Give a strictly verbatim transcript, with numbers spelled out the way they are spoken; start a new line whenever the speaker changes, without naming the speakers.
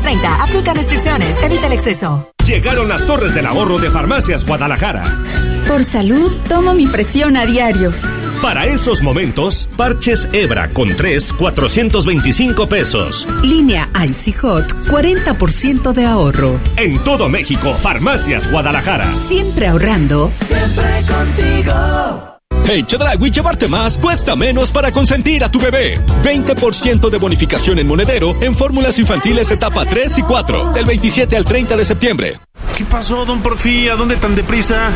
treinta. Aplica restricciones. Evita el exceso.
Llegaron las torres del ahorro de Farmacias Guadalajara.
Por salud, tomo mi presión a diario.
Para esos momentos, parches Hebra con tres, cuatrocientos veinticinco pesos.
Línea Icy Hot, cuarenta por ciento de ahorro.
En todo México, Farmacias Guadalajara.
Siempre ahorrando.
Siempre contigo.
En Chedraui, llevarte más cuesta menos para consentir a tu bebé. veinte por ciento de bonificación en monedero en fórmulas infantiles etapa tres y cuatro, del veintisiete al treinta de septiembre.
¿Qué pasó, don Porfi? ¿A dónde tan deprisa?